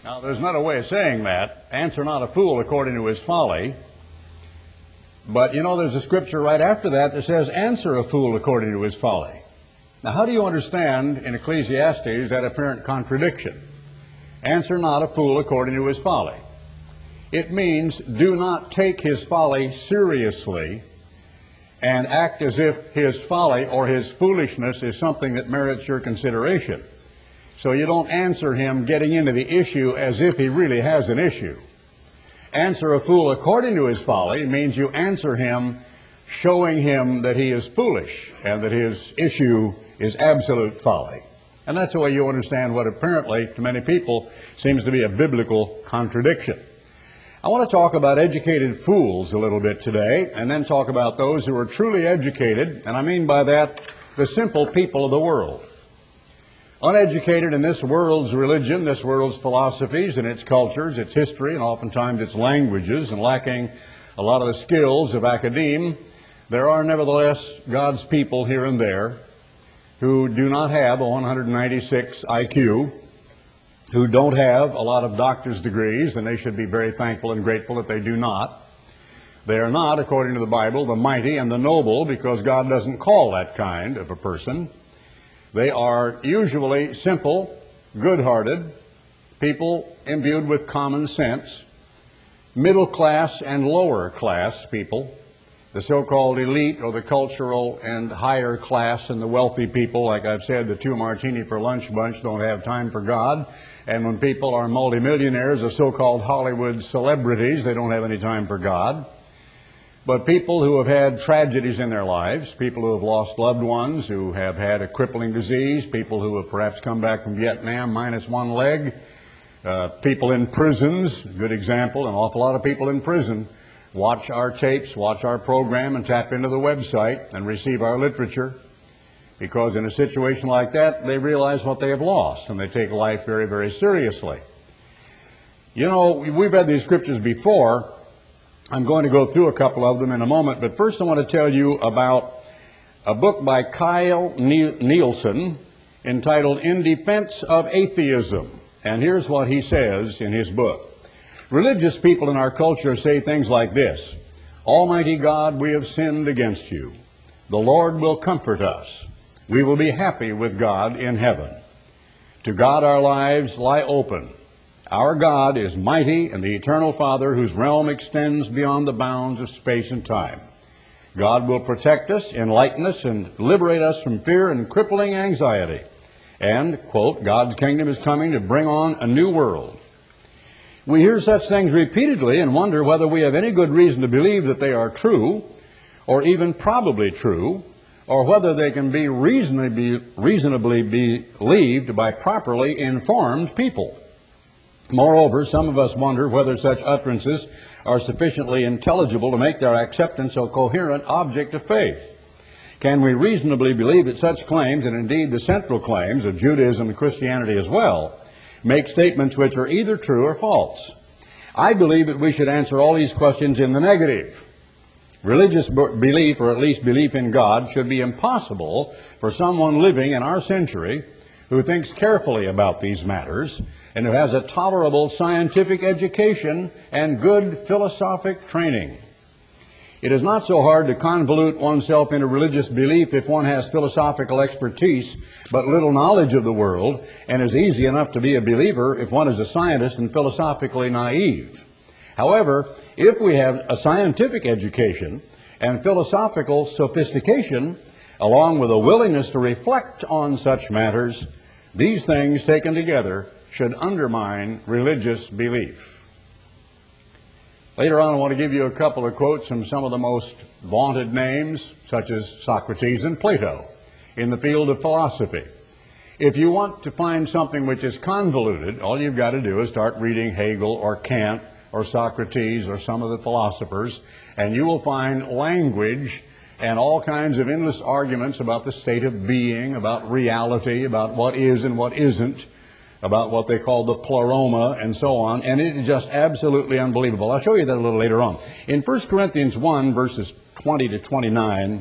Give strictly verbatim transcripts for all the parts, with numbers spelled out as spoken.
Now, there's not a way of saying that. Answer not a fool according to his folly. But, you know, there's a scripture right after that that says, answer a fool according to his folly. Now, how do you understand in Ecclesiastes that apparent contradiction? Answer not a fool according to his folly. It means do not take his folly seriously and act as if his folly or his foolishness is something that merits your consideration. So you don't answer him getting into the issue as if he really has an issue. Answer a fool according to his folly means you answer him showing him that he is foolish and that his issue is absolute folly. And that's the way you understand what apparently to many people seems to be a biblical contradiction. I want to talk about educated fools a little bit today, and then talk about those who are truly educated, and I mean by that the simple people of the world. Uneducated in this world's religion, this world's philosophies and its cultures, its history, and oftentimes its languages, and lacking a lot of the skills of academe, there are nevertheless God's people here and there who do not have a one hundred ninety-six I Q, who don't have a lot of doctor's degrees, and they should be very thankful and grateful that they do not. They are not, according to the Bible, the mighty and the noble, because God doesn't call that kind of a person. They are usually simple, good-hearted people imbued with common sense, middle class and lower class people, the so-called elite or the cultural and higher class and the wealthy people. Like I've said, the two martini for lunch bunch don't have time for God. And when people are multimillionaires or so-called Hollywood celebrities, they don't have any time for God. But people who have had tragedies in their lives, people who have lost loved ones, who have had a crippling disease, people who have perhaps come back from Vietnam minus one leg, uh, people in prisons, good example, an awful lot of people in prison watch our tapes, watch our program, and tap into the website and receive our literature, because in a situation like that, they realize what they have lost, and they take life very, very seriously. You know, we've read these scriptures before. I'm going to go through a couple of them in a moment, but first I want to tell you about a book by Kyle Nielsen entitled In Defense of Atheism. And here's what he says in his book. Religious people in our culture say things like this: Almighty God, we have sinned against you. The Lord will comfort us. We will be happy with God in heaven. To God our lives lie open. Our God is mighty and the eternal Father whose realm extends beyond the bounds of space and time. God will protect us, enlighten us, and liberate us from fear and crippling anxiety. And, quote, God's kingdom is coming to bring on a new world. We hear such things repeatedly and wonder whether we have any good reason to believe that they are true, or even probably true, or whether they can be reasonably, reasonably believed by properly informed people. Moreover, some of us wonder whether such utterances are sufficiently intelligible to make their acceptance a coherent object of faith. Can we reasonably believe that such claims, and indeed the central claims of Judaism and Christianity as well, make statements which are either true or false? I believe that we should answer all these questions in the negative. Religious belief, or at least belief in God, should be impossible for someone living in our century who thinks carefully about these matters and who has a tolerable scientific education and good philosophic training. It is not so hard to convolute oneself into religious belief if one has philosophical expertise but little knowledge of the world, and is easy enough to be a believer if one is a scientist and philosophically naive. However, if we have a scientific education and philosophical sophistication, along with a willingness to reflect on such matters, these things taken together should undermine religious belief. Later on, I want to give you a couple of quotes from some of the most vaunted names, such as Socrates and Plato, in the field of philosophy. If you want to find something which is convoluted, all you've got to do is start reading Hegel or Kant or Socrates or some of the philosophers, and you will find language and all kinds of endless arguments about the state of being, about reality, about what is and what isn't, about what they call the pleroma, and so on, and it is just absolutely unbelievable. I'll show you that a little later on. In First Corinthians one, verses twenty to twenty-nine,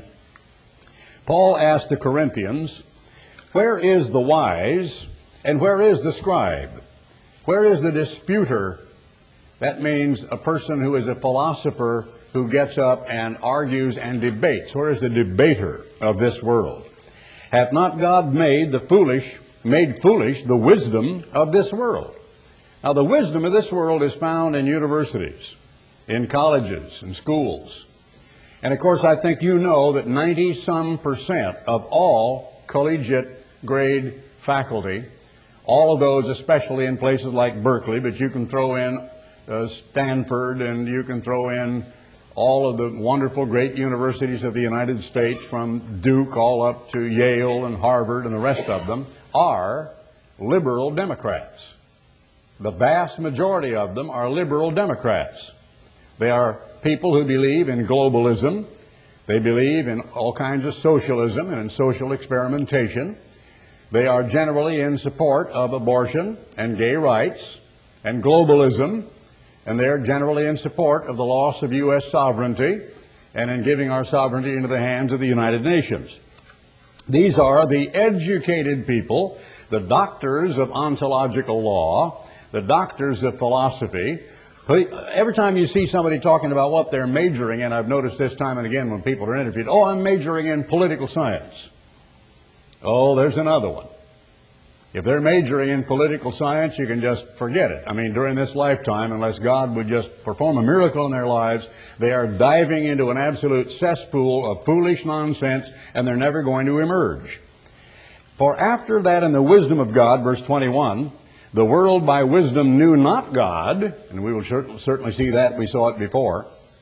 Paul asked the Corinthians, "Where is the wise, and where is the scribe? Where is the disputer? That means a person who is a philosopher who gets up and argues and debates. Where is the debater of this world? Hath not God made the foolish, made foolish the wisdom of this world? Now, the wisdom of this world is found in universities, in colleges, and schools. And of course, I think you know that ninety some percent of all collegiate grade faculty, all of those especially in places like Berkeley, but you can throw in uh, Stanford, and you can throw in all of the wonderful great universities of the United States, from Duke all up to Yale and Harvard and the rest of them, are liberal Democrats. The vast majority of them are liberal Democrats. They are people who believe in globalism. They believe in all kinds of socialism and in social experimentation. They are generally in support of abortion and gay rights and globalism, and they're generally in support of the loss of U S sovereignty and in giving our sovereignty into the hands of the United Nations. These are the educated people, the doctors of ontological law, the doctors of philosophy. Every time you see somebody talking about what they're majoring in, I've noticed this time and again when people are interviewed, oh, I'm majoring in political science. Oh, there's another one. If they're majoring in political science, you can just forget it. I mean, during this lifetime, unless God would just perform a miracle in their lives, they are diving into an absolute cesspool of foolish nonsense, and they're never going to emerge. For after that, in the wisdom of God, verse twenty-one, the world by wisdom knew not God, and we will certainly see that, we saw it before.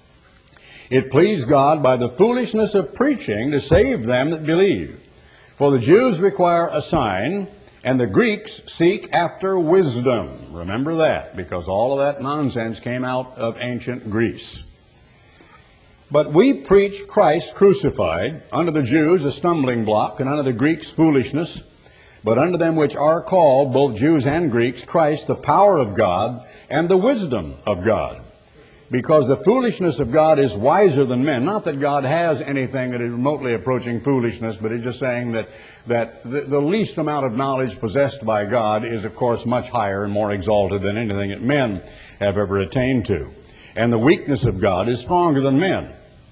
It pleased God by the foolishness of preaching to save them that believe. For the Jews require a sign, and the Greeks seek after wisdom. Remember that, because all of that nonsense came out of ancient Greece. But we preach Christ crucified, unto the Jews a stumbling block, and unto the Greeks foolishness. But unto them which are called, both Jews and Greeks, Christ the power of God and the wisdom of God. Because the foolishness of God is wiser than men. Not that God has anything that is remotely approaching foolishness, but he's just saying that, that the, the least amount of knowledge possessed by God is, of course, much higher and more exalted than anything that men have ever attained to. And the weakness of God is stronger than men.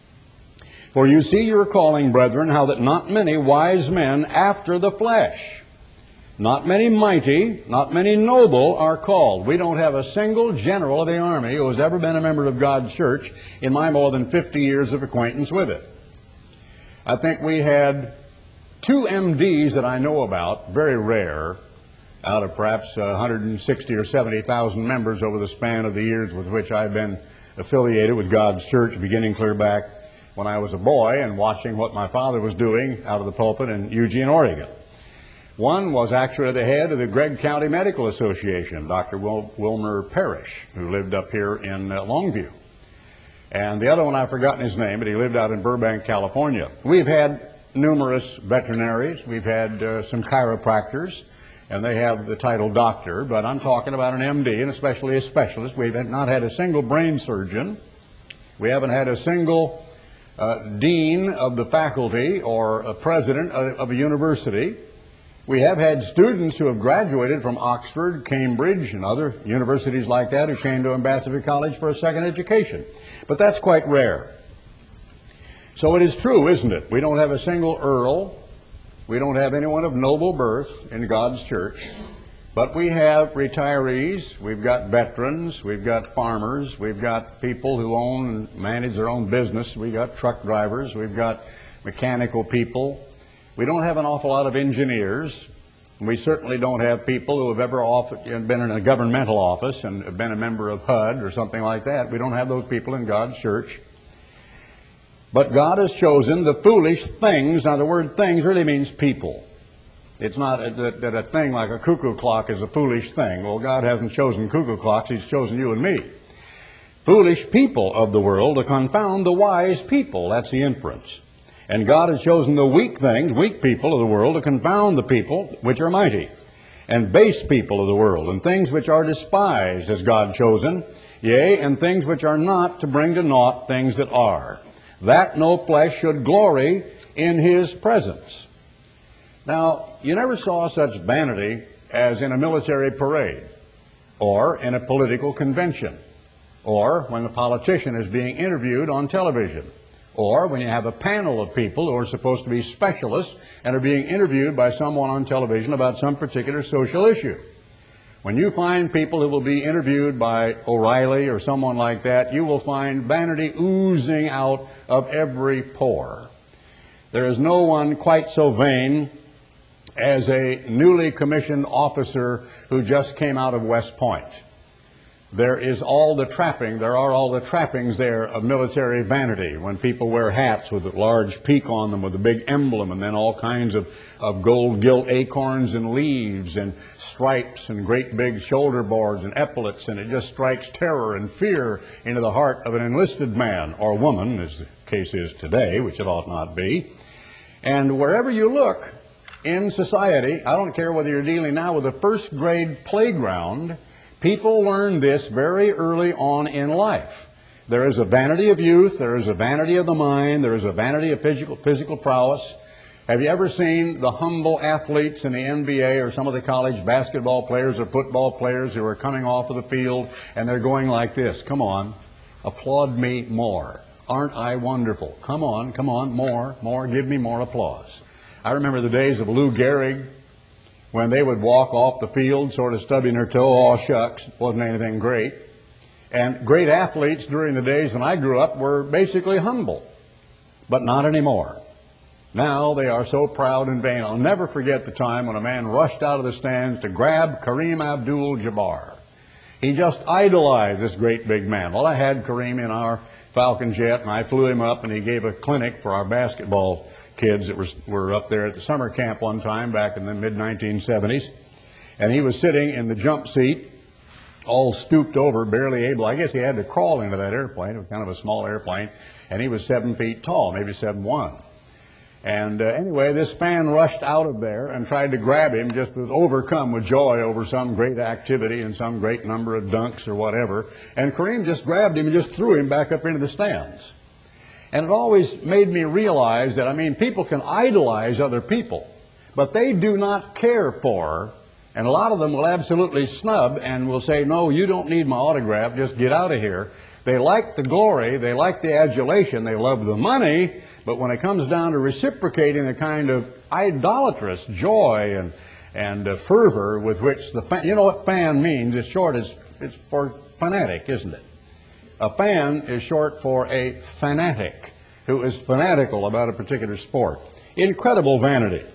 For you see your calling, brethren, how that not many wise men after the flesh, not many mighty, not many noble are called. We don't have a single general of the army who has ever been a member of God's church in my more than fifty years of acquaintance with it. I think we had two M Ds that I know about, very rare, out of perhaps one hundred sixty or seventy thousand members over the span of the years with which I've been affiliated with God's church, beginning clear back when I was a boy and watching what my father was doing out of the pulpit in Eugene, Oregon. One was actually the head of the Gregg County Medical Association, Doctor Wil Wilmer Parrish, who lived up here in uh, Longview. And the other one, I've forgotten his name, but he lived out in Burbank, California. We've had numerous veterinaries. We've had uh, some chiropractors, and they have the title doctor, but I'm talking about an M D, and especially a specialist. We've not had a single brain surgeon. We haven't had a single uh, dean of the faculty or a president of, of a university. We have had students who have graduated from Oxford, Cambridge, and other universities like that who came to Ambassador College for a second education. But that's quite rare. So it is true, isn't it? We don't have a single earl. We don't have anyone of noble birth in God's church. But we have retirees. We've got veterans. We've got farmers. We've got people who own and manage their own business. We've got truck drivers. We've got mechanical people. We don't have an awful lot of engineers. We certainly don't have people who have ever been in a governmental office and have been a member of H U D or something like that. We don't have those people in God's church. But God has chosen the foolish things. Now, the word things really means people. It's not that, that a thing like a cuckoo clock is a foolish thing. Well, God hasn't chosen cuckoo clocks. He's chosen you and me. Foolish people of the world to confound the wise people. That's the inference. And God has chosen the weak things, weak people of the world, to confound the people which are mighty, and base people of the world, and things which are despised has God chosen, yea, and things which are not, to bring to naught things that are, that no flesh should glory in his presence. Now, you never saw such vanity as in a military parade, or in a political convention, or when a politician is being interviewed on television, or when you have a panel of people who are supposed to be specialists and are being interviewed by someone on television about some particular social issue. When you find people who will be interviewed by O'Reilly or someone like that, you will find vanity oozing out of every pore. There is no one quite so vain as a newly commissioned officer who just came out of West Point. There is all the trapping, there are all the trappings there of military vanity when people wear hats with a large peak on them with a big emblem and then all kinds of, of gold gilt acorns and leaves and stripes and great big shoulder boards and epaulets, and it just strikes terror and fear into the heart of an enlisted man or woman, as the case is today, which it ought not be. And wherever you look in society, I don't care whether you're dealing now with a first grade playground, people learn this very early on in life. There is a vanity of youth, there is a vanity of the mind, there is a vanity of physical, physical prowess. Have you ever seen the humble athletes in the N B A or some of the college basketball players or football players who are coming off of the field and they're going like this? Come on, applaud me more. Aren't I wonderful? Come on, come on, more, more, give me more applause. I remember the days of Lou Gehrig, when they would walk off the field sort of stubbing their toe, aw shucks, wasn't anything great. And great athletes during the days when I grew up were basically humble, but not anymore. Now they are so proud and vain. I'll never forget the time when a man rushed out of the stands to grab Kareem Abdul-Jabbar. He just idolized this great big man. Well, I had Kareem in our Falcon jet, and I flew him up, and he gave a clinic for our basketball kids that were, were up there at the summer camp one time back in the mid nineteen seventies. And he was sitting in the jump seat, all stooped over, barely able. I guess he had to crawl into that airplane. It was kind of a small airplane. And he was seven feet tall, maybe seven one. And uh, anyway, this fan rushed out of there and tried to grab him, just was overcome with joy over some great activity and some great number of dunks or whatever. And Kareem just grabbed him and just threw him back up into the stands. And it always made me realize that, I mean, people can idolize other people, but they do not care for, and a lot of them will absolutely snub and will say, no, you don't need my autograph, just get out of here. They like the glory, they like the adulation, they love the money, but when it comes down to reciprocating the kind of idolatrous joy and, and uh, fervor with which the fan, you know what fan means? It's short, it's, it's for fanatic, isn't it? A fan is short for a fanatic who is fanatical about a particular sport. Incredible vanity.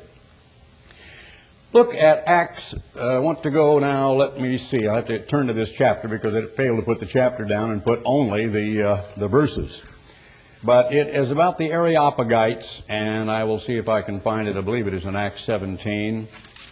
Look at Acts. Uh, I want to go now, let me see. I have to turn to this chapter because it failed to put the chapter down and put only the, uh, the verses. But it is about the Areopagites, and I will see if I can find it. I believe it is in Acts seventeen.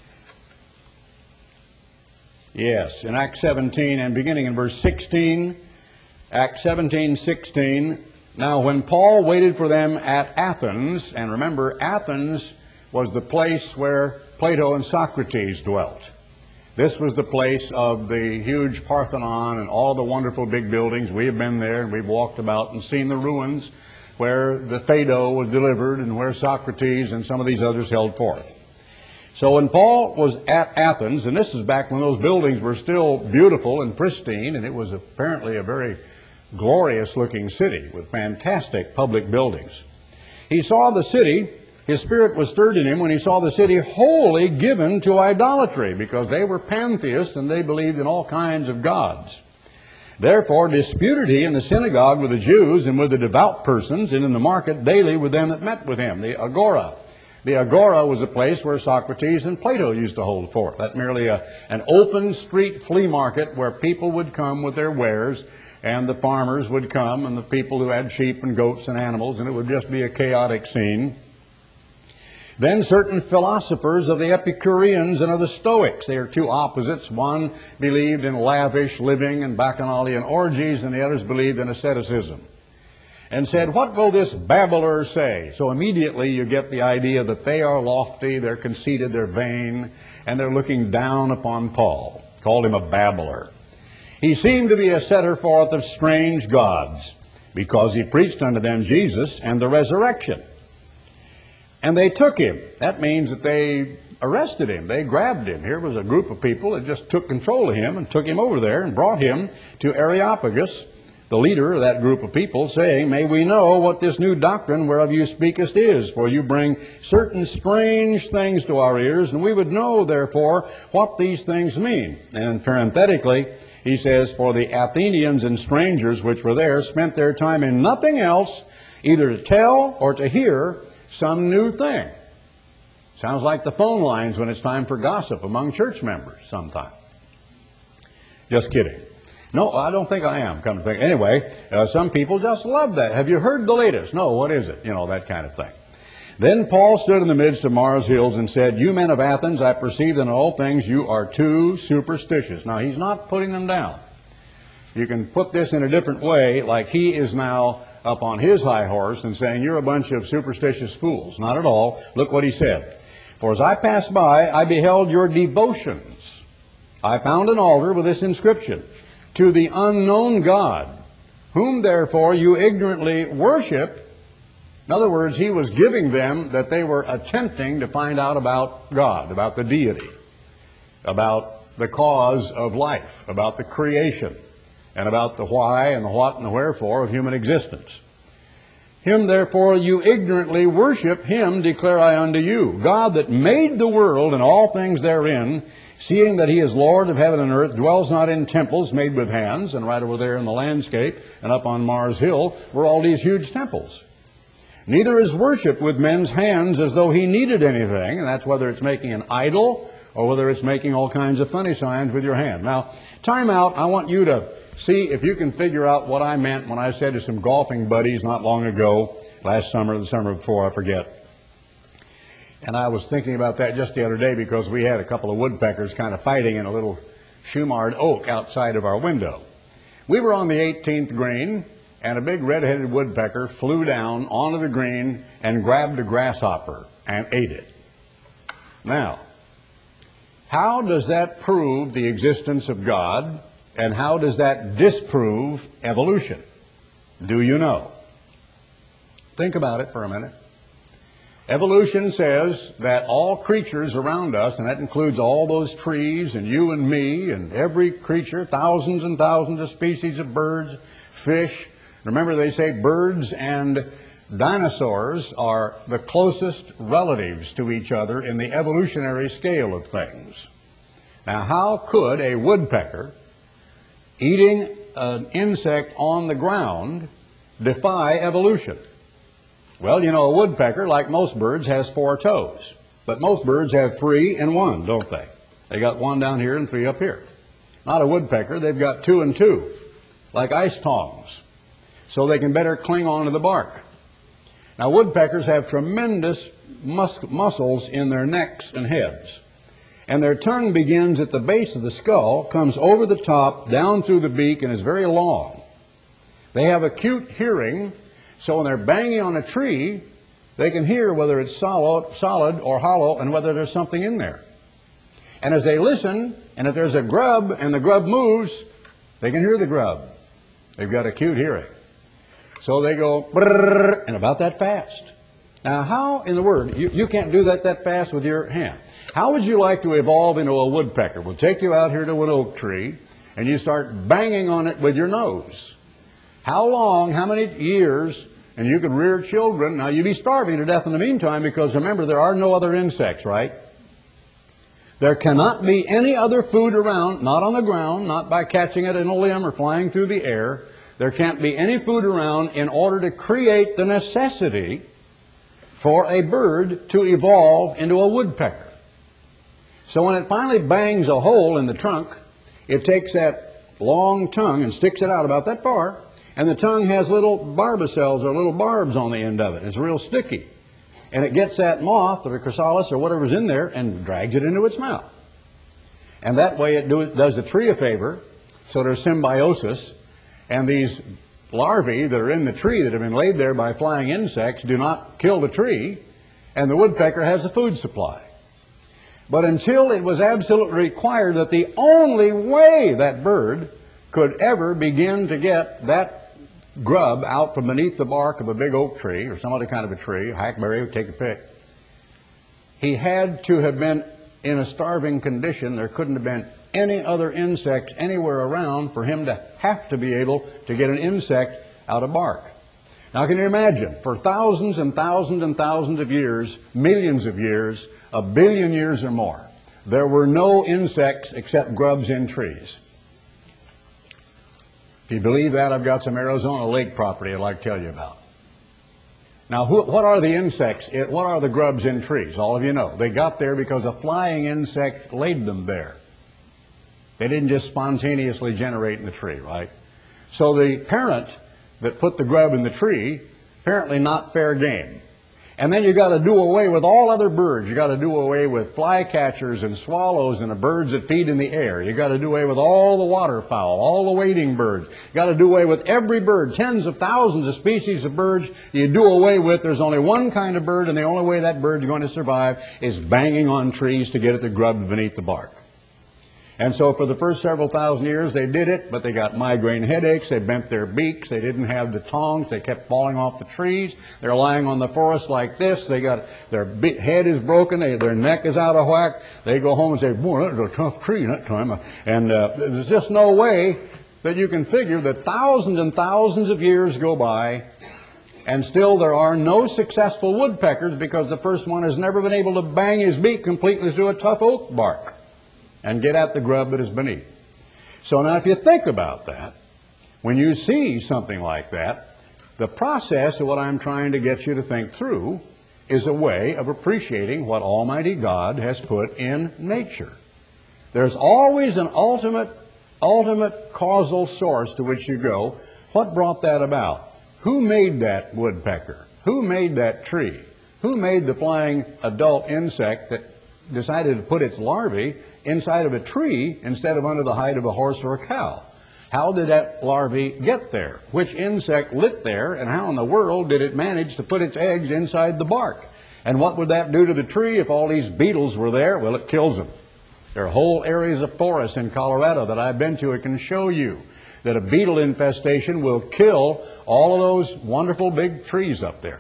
Yes, in Acts seventeen, and beginning in verse sixteen. Acts seventeen, sixteen. Now when Paul waited for them at Athens, and remember Athens was the place where Plato and Socrates dwelt. This was the place of the huge Parthenon and all the wonderful big buildings. We have been there and we've walked about and seen the ruins where the Phaedo was delivered and where Socrates and some of these others held forth. So when Paul was at Athens, and this is back when those buildings were still beautiful and pristine, and it was apparently a very glorious looking city with fantastic public buildings. He saw the city, his spirit was stirred in him when he saw the city wholly given to idolatry, because they were pantheists and they believed in all kinds of gods. Therefore disputed he in the synagogue with the Jews and with the devout persons, and in the market daily with them that met with him, the agora. The agora was a place where Socrates and Plato used to hold forth. That's merely a, an open street flea market where people would come with their wares, and the farmers would come, and the people who had sheep and goats and animals, and it would just be a chaotic scene. Then certain philosophers of the Epicureans and of the Stoics, they are two opposites. One believed in lavish living and bacchanalian orgies, and the others believed in asceticism. And said, what will this babbler say? So immediately you get the idea that they are lofty, they're conceited, they're vain, and they're looking down upon Paul. Called him a babbler. He seemed to be a setter forth of strange gods, because he preached unto them Jesus and the resurrection. And they took him. That means that they arrested him. They grabbed him. Here was a group of people that just took control of him and took him over there and brought him to Areopagus, the leader of that group of people, saying, "May we know what this new doctrine whereof you speakest is, for you bring certain strange things to our ears, and we would know, therefore, what these things mean." And parenthetically, he says, "For the Athenians and strangers which were there spent their time in nothing else, either to tell or to hear some new thing." Sounds like the phone lines when it's time for gossip among church members sometime. Just kidding. No, I don't think I am, come to think. Anyway, uh, some people just love that. Have you heard the latest? No, what is it? You know, that kind of thing. Then Paul stood in the midst of Mars Hills and said, "You men of Athens, I perceive that in all things you are too superstitious." Now, he's not putting them down. You can put this in a different way, like he is now up on his high horse and saying, "You're a bunch of superstitious fools." Not at all. Look what he said. "For as I passed by, I beheld your devotions. I found an altar with this inscription, 'To the unknown God, whom therefore you ignorantly worship.'" In other words, he was giving them that they were attempting to find out about God, about the deity, about the cause of life, about the creation, and about the why and the what and the wherefore of human existence. "Him therefore you ignorantly worship, him declare I unto you, God that made the world and all things therein, seeing that he is Lord of heaven and earth, dwells not in temples made with hands." And right over there in the landscape and up on Mars Hill were all these huge temples. "Neither is worship with men's hands as though he needed anything," and that's whether it's making an idol or whether it's making all kinds of funny signs with your hand. Now, time out. I want you to see if you can figure out what I meant when I said to some golfing buddies not long ago, last summer or the summer before, I forget. And I was thinking about that just the other day because we had a couple of woodpeckers kind of fighting in a little Shumard oak outside of our window. We were on the eighteenth green, and a big red-headed woodpecker flew down onto the green and grabbed a grasshopper and ate it. Now, how does that prove the existence of God, and how does that disprove evolution? Do you know? Think about it for a minute. Evolution says that all creatures around us, and that includes all those trees and you and me and every creature, thousands and thousands of species of birds, fish. Remember, they say birds and dinosaurs are the closest relatives to each other in the evolutionary scale of things. Now, how could a woodpecker eating an insect on the ground defy evolution? Well, you know, a woodpecker, like most birds, has four toes. But most birds have three and one, don't they? They got one down here and three up here. Not a woodpecker, they've got two and two, like ice tongs, so they can better cling on to the bark. Now, woodpeckers have tremendous mus muscles in their necks and heads. And their tongue begins at the base of the skull, comes over the top, down through the beak, and is very long. They have acute hearing, so when they're banging on a tree, they can hear whether it's solid, solid or hollow and whether there's something in there. And as they listen, and if there's a grub and the grub moves, they can hear the grub. They've got acute hearing. So they go brrrr, and about that fast. Now, how in the world, you, you can't do that that fast with your hand. How would you like to evolve into a woodpecker? We'll take you out here to an oak tree, and you start banging on it with your nose. How long, how many years, and you could rear children. Now, you'd be starving to death in the meantime because, remember, there are no other insects, right? There cannot be any other food around, not on the ground, not by catching it in a limb or flying through the air. There can't be any food around in order to create the necessity for a bird to evolve into a woodpecker. So when it finally bangs a hole in the trunk, it takes that long tongue and sticks it out about that far, and the tongue has little barbicels or little barbs on the end of it. It's real sticky. And it gets that moth or the chrysalis or whatever's in there and drags it into its mouth. And that way it do, does the tree a favor, so there's symbiosis, and these larvae that are in the tree that have been laid there by flying insects do not kill the tree, and the woodpecker has a food supply. But until it was absolutely required that the only way that bird could ever begin to get that grub out from beneath the bark of a big oak tree or some other kind of a tree, hackberry, take a pick, he had to have been in a starving condition. There couldn't have been any other insects anywhere around for him to have to be able to get an insect out of bark. Now, can you imagine, for thousands and thousands and thousands of years, millions of years, a billion years or more, there were no insects except grubs in trees. If you believe that, I've got some Arizona lake property I'd like to tell you about. Now, who, what are the insects, what are the grubs in trees? All of you know. They got there because a flying insect laid them there. They didn't just spontaneously generate in the tree, right? So the parent that put the grub in the tree, apparently not fair game. And then you got to do away with all other birds. You got to do away with flycatchers and swallows and the birds that feed in the air. You got to do away with all the waterfowl, all the wading birds. You got to do away with every bird, tens of thousands of species of birds you do away with. There's only one kind of bird, and the only way that bird's going to survive is banging on trees to get at the grub beneath the bark. And so for the first several thousand years they did it, but they got migraine headaches, they bent their beaks, they didn't have the tongs, they kept falling off the trees, they're lying on the forest like this, they got, their head is broken, they, their neck is out of whack, they go home and say, boy, that was a tough tree that time. And uh, there's just no way that you can figure that thousands and thousands of years go by and still there are no successful woodpeckers because the first one has never been able to bang his beak completely through a tough oak bark and get at the grub that is beneath. So now if you think about that, when you see something like that, the process of what I'm trying to get you to think through is a way of appreciating what Almighty God has put in nature. There's always an ultimate, ultimate causal source to which you go. What brought that about? Who made that woodpecker? Who made that tree? Who made the flying adult insect that decided to put its larvae inside of a tree instead of under the hide of a horse or a cow? How did that larvae get there? Which insect lit there, and how in the world did it manage to put its eggs inside the bark? And what would that do to the tree if all these beetles were there? Well, it kills them. There are whole areas of forest in Colorado that I've been to. It can show you that a beetle infestation will kill all of those wonderful big trees up there.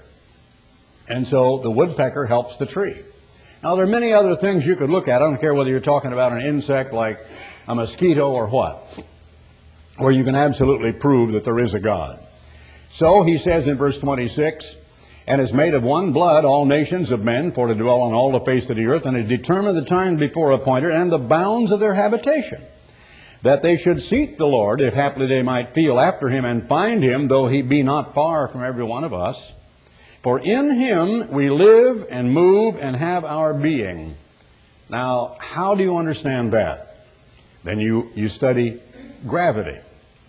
And so the woodpecker helps the tree. Now, there are many other things you could look at. I don't care whether you're talking about an insect like a mosquito or what, where you can absolutely prove that there is a God. So he says in verse twenty-six, and is made of one blood all nations of men for to dwell on all the face of the earth, and has determined the time before appointed and the bounds of their habitation, that they should seek the Lord, if haply they might feel after him and find him, though he be not far from every one of us. For in him we live and move and have our being. Now, how do you understand that? Then you, you study gravity.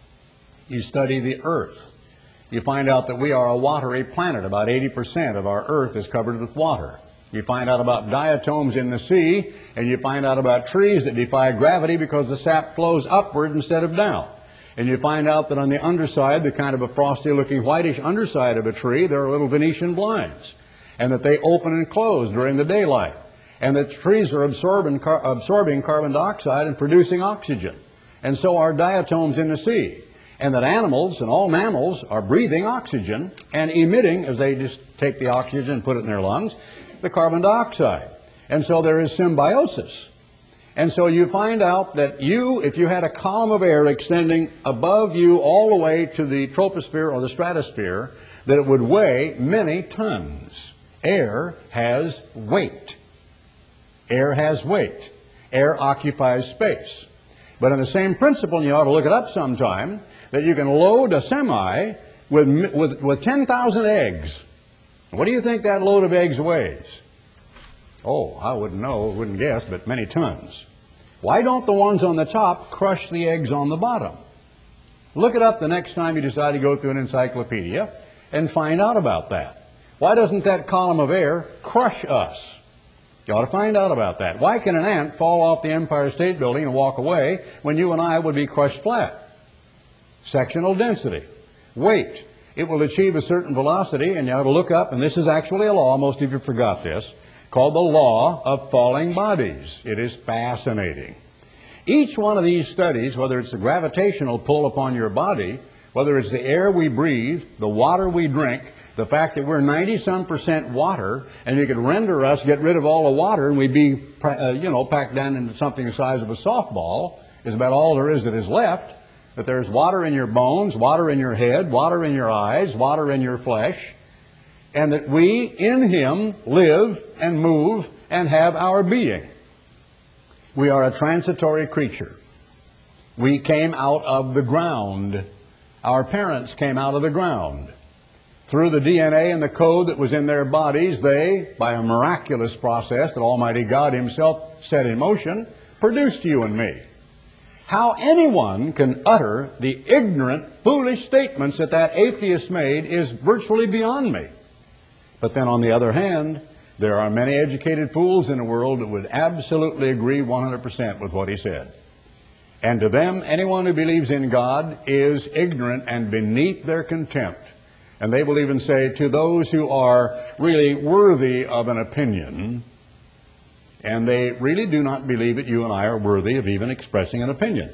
You study the earth. You find out that we are a watery planet. About eighty percent of our earth is covered with water. You find out about diatoms in the sea, and you find out about trees that defy gravity because the sap flows upward instead of down. And you find out that on the underside, the kind of a frosty-looking whitish underside of a tree, there are little Venetian blinds, and that they open and close during the daylight, and that trees are absorbing, car absorbing carbon dioxide and producing oxygen, and so are diatoms in the sea, and that animals and all mammals are breathing oxygen and emitting, as they just take the oxygen and put it in their lungs, the carbon dioxide. And so there is symbiosis. And so you find out that you, if you had a column of air extending above you all the way to the troposphere or the stratosphere, that it would weigh many tons. Air has weight. Air has weight. Air occupies space. But in the same principle, and you ought to look it up sometime, that you can load a semi with, with, with ten thousand eggs. What do you think that load of eggs weighs? Oh, I wouldn't know, wouldn't guess, but many tons. Why don't the ones on the top crush the eggs on the bottom? Look it up the next time you decide to go through an encyclopedia and find out about that. Why doesn't that column of air crush us? You ought to find out about that. Why can an ant fall off the Empire State Building and walk away when you and I would be crushed flat? Sectional density. Weight. It will achieve a certain velocity, and you ought to look up, and this is actually a law, most of you forgot this, called the law of falling bodies. It is fascinating. Each one of these studies, whether it's the gravitational pull upon your body, whether it's the air we breathe, the water we drink, The fact that we're ninety some percent water, and you could render us, get rid of all the water, and we'd be, uh, you know, packed down into something the size of a softball, is about all there is that is left. That there's water in your bones, water in your head, water in your eyes, water in your flesh, and that we in Him live and move and have our being. We are a transitory creature. We came out of the ground. Our parents came out of the ground. Through the D N A and the code that was in their bodies, they, by a miraculous process that Almighty God Himself set in motion, produced you and me. How anyone can utter the ignorant, foolish statements that that atheist made is virtually beyond me. But then on the other hand, there are many educated fools in the world that would absolutely agree one hundred percent with what he said. And to them, anyone who believes in God is ignorant and beneath their contempt. And they will even say, to those who are really worthy of an opinion, and they really do not believe that you and I are worthy of even expressing an opinion.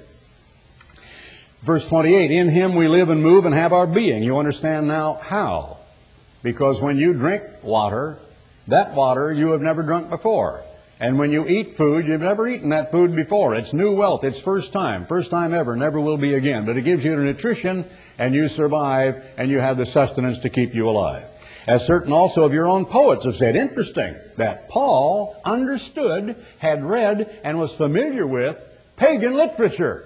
Verse twenty-eight, in Him we live and move and have our being. You understand now how? Because when you drink water, that water you have never drunk before. And when you eat food, you've never eaten that food before. It's new wealth. It's first time. First time ever. Never will be again. But it gives you the nutrition, and you survive, and you have the sustenance to keep you alive. As certain also of your own poets have said, interesting, that Paul understood, had read, and was familiar with pagan literature.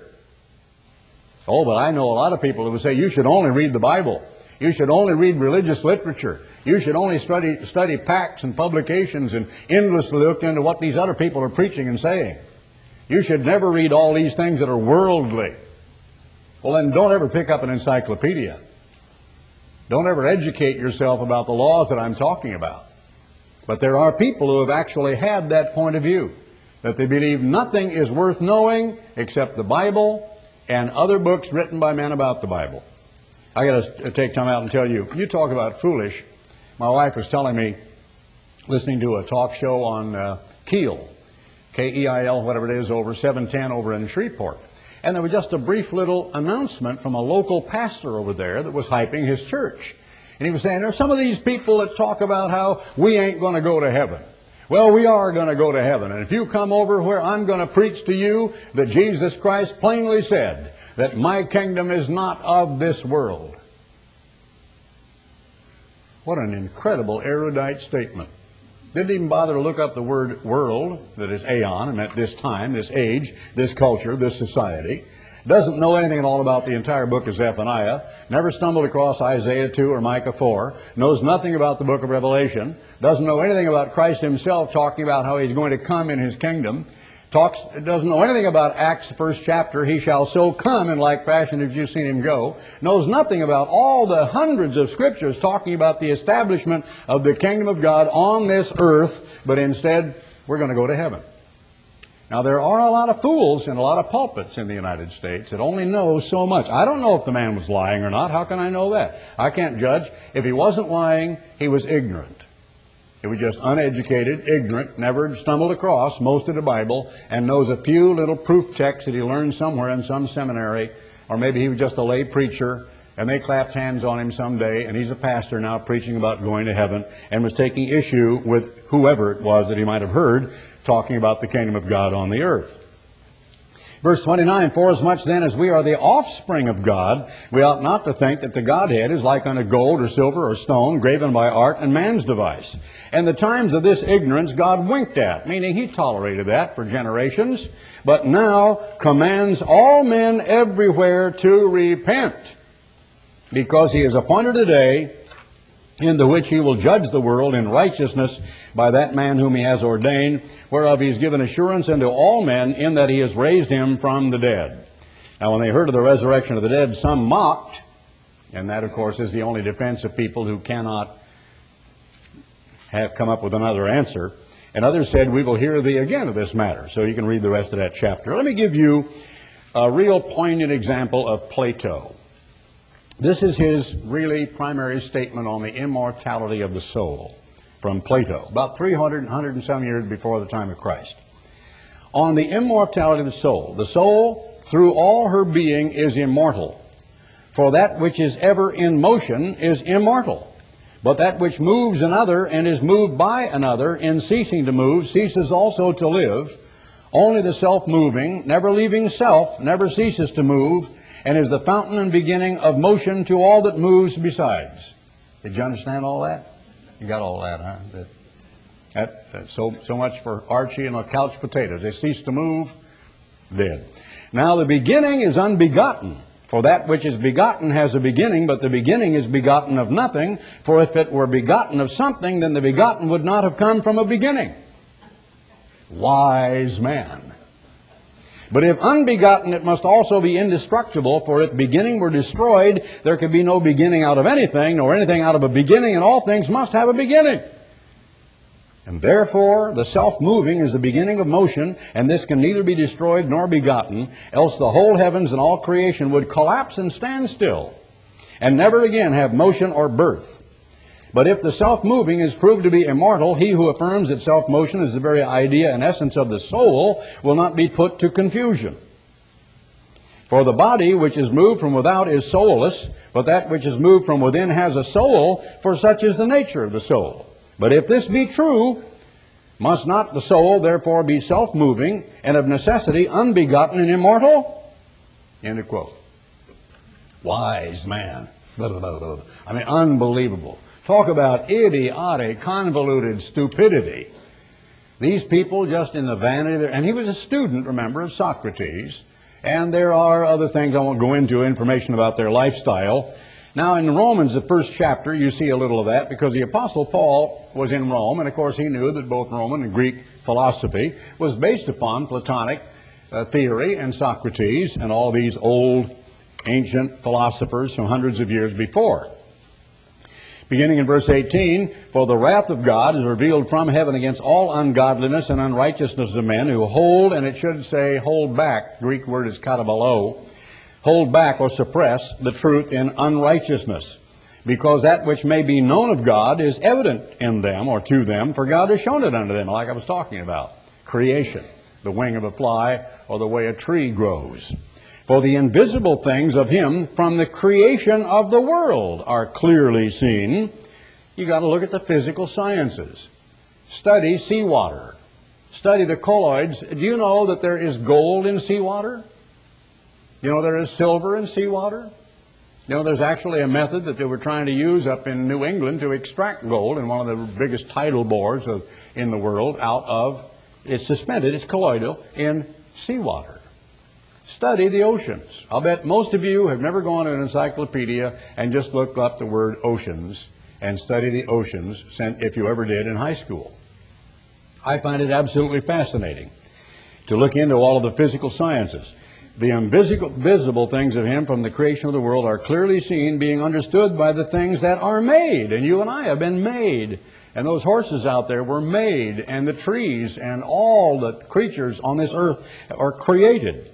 Oh, but I know a lot of people who would say, you should only read the Bible. You should only read religious literature. You should only study, study pacts and publications and endlessly look into what these other people are preaching and saying. You should never read all these things that are worldly. Well, then don't ever pick up an encyclopedia. Don't ever educate yourself about the laws that I'm talking about. But there are people who have actually had that point of view, that they believe nothing is worth knowing except the Bible and other books written by men about the Bible. I got to take time out and tell you, you talk about foolish. My wife was telling me, listening to a talk show on uh, Keel, K E I L, whatever it is, over seven ten over in Shreveport. And there was just a brief little announcement from a local pastor over there that was hyping his church. And he was saying, there's some of these people that talk about how we ain't going to go to heaven. Well, we are going to go to heaven. And if you come over where I'm going to preach to you that Jesus Christ plainly said that my kingdom is not of this world. What an incredible erudite statement. Didn't even bother to look up the word world, that is aeon, and at this time, this age, this culture, this society. Doesn't know anything at all about the entire book of Zephaniah. Never stumbled across Isaiah two or Micah four. Knows nothing about the book of Revelation. Doesn't know anything about Christ Himself talking about how He's going to come in His kingdom. Talks, doesn't know anything about Acts, the first chapter, He shall so come in like fashion as you've seen Him go. Knows nothing about all the hundreds of scriptures talking about the establishment of the kingdom of God on this earth, but instead, we're going to go to heaven. Now, there are a lot of fools in a lot of pulpits in the United States that only know so much. I don't know if the man was lying or not. How can I know that? I can't judge. If he wasn't lying, he was ignorant. He was just uneducated, ignorant, never stumbled across most of the Bible, and knows a few little proof texts that he learned somewhere in some seminary, or maybe he was just a lay preacher, and they clapped hands on him someday, and he's a pastor now preaching about going to heaven, and was taking issue with whoever it was that he might have heard talking about the kingdom of God on the earth. Verse twenty-nine, forasmuch then as we are the offspring of God, we ought not to think that the Godhead is like unto gold or silver or stone, graven by art and man's device. And the times of this ignorance God winked at, meaning He tolerated that for generations, but now commands all men everywhere to repent, because He has appointed a day in the which He will judge the world in righteousness by that man whom He has ordained, whereof He has given assurance unto all men, in that He has raised Him from the dead. Now, when they heard of the resurrection of the dead, some mocked, and that, of course, is the only defense of people who cannot have come up with another answer. And others said, we will hear thee again of this matter. So you can read the rest of that chapter. Let me give you a real poignant example of Plato. This is his really primary statement on the immortality of the soul from Plato, about three hundred, one hundred and some years before the time of Christ. On the immortality of the soul. The soul, through all her being, is immortal. For that which is ever in motion is immortal. But that which moves another and is moved by another, in ceasing to move, ceases also to live. Only the self-moving, never leaving self, never ceases to move, and is the fountain and beginning of motion to all that moves besides. Did you understand all that? You got all that, huh? That, that, that, so, so much for Archie and the couch potatoes. They cease to move, dead. Now the beginning is unbegotten. For that which is begotten has a beginning, but the beginning is begotten of nothing. For if it were begotten of something, then the begotten would not have come from a beginning. Wise man. But if unbegotten, it must also be indestructible, for if beginning were destroyed, there could be no beginning out of anything, nor anything out of a beginning, and all things must have a beginning. And therefore, the self-moving is the beginning of motion, and this can neither be destroyed nor begotten, else the whole heavens and all creation would collapse and stand still, and never again have motion or birth. But if the self-moving is proved to be immortal, he who affirms that self-motion is the very idea and essence of the soul will not be put to confusion. For the body which is moved from without is soulless, but that which is moved from within has a soul, for such is the nature of the soul. But if this be true, must not the soul therefore be self-moving and of necessity unbegotten and immortal? End of quote. Wise man. I mean, unbelievable. Talk about idiotic, convoluted stupidity. These people just in the vanity there, and he was a student, remember, of Socrates, and there are other things I won't go into, information about their lifestyle. Now in Romans, the first chapter, you see a little of that, because the Apostle Paul was in Rome, and of course he knew that both Roman and Greek philosophy was based upon Platonic uh, theory and Socrates and all these old ancient philosophers from hundreds of years before. Beginning in verse eighteen, for the wrath of God is revealed from heaven against all ungodliness and unrighteousness of men who hold, and it should say hold back, Greek word is katabalo, hold back or suppress the truth in unrighteousness, because that which may be known of God is evident in them or to them, for God has shown it unto them, like I was talking about. Creation, the wing of a fly, or the way a tree grows. For the invisible things of Him from the creation of the world are clearly seen. You got to look at the physical sciences. Study seawater. Study the colloids. Do you know that there is gold in seawater? You know there is silver in seawater? You know there's actually a method that they were trying to use up in New England to extract gold in one of the biggest tidal bores of, in the world out of, it's suspended, it's colloidal, in seawater. Study the oceans. I'll bet most of you have never gone to an encyclopedia and just looked up the word oceans and study the oceans, if you ever did in high school. I find it absolutely fascinating to look into all of the physical sciences. The invisible visible things of Him from the creation of the world are clearly seen, being understood by the things that are made. And you and I have been made. And those horses out there were made. And the trees and all the creatures on this earth are created.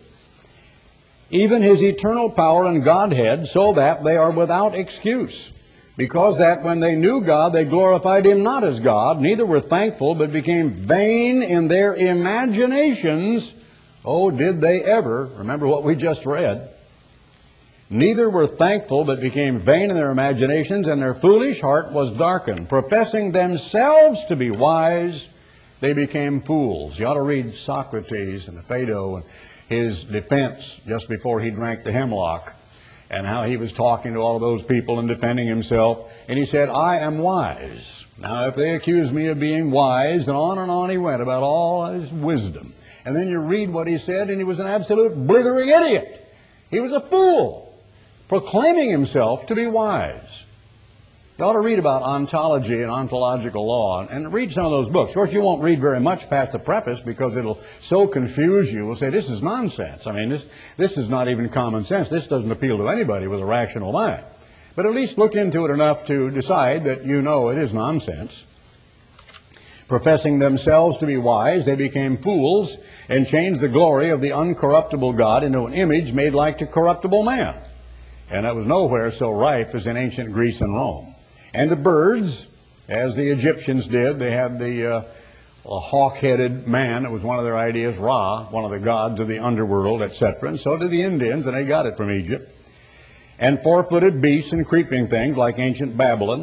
Even His eternal power and Godhead, so that they are without excuse. Because that when they knew God, they glorified Him not as God, neither were thankful, but became vain in their imaginations. Oh, did they ever? Remember what we just read. Neither were thankful, but became vain in their imaginations, and their foolish heart was darkened. Professing themselves to be wise, they became fools. You ought to read Socrates and Phaedo and his defense just before he drank the hemlock, and how he was talking to all of those people and defending himself. And he said, I am wise. Now, if they accuse me of being wise, and on and on he went about all his wisdom. And then you read what he said, and he was an absolute blithering idiot. He was a fool, proclaiming himself to be wise. You ought to read about ontology and ontological law, and read some of those books. Of course, you won't read very much past the preface, because it'll so confuse you. You'll say, this is nonsense. I mean, this, this is not even common sense. This doesn't appeal to anybody with a rational mind. But at least look into it enough to decide that you know it is nonsense. Professing themselves to be wise, they became fools and changed the glory of the uncorruptible God into an image made like to corruptible man. And that was nowhere so rife as in ancient Greece and Rome. And to birds, as the Egyptians did. They had the uh, hawk-headed man. That was one of their ideas, Ra, one of the gods of the underworld, et cetera. And so did the Indians, and they got it from Egypt. And four-footed beasts and creeping things like ancient Babylon.